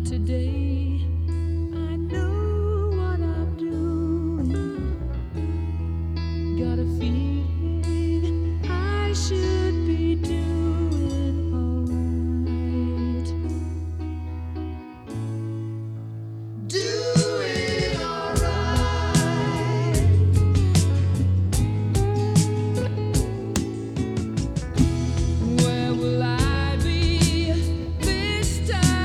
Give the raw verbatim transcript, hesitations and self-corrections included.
today. I know what I'm doing. Got a feeling.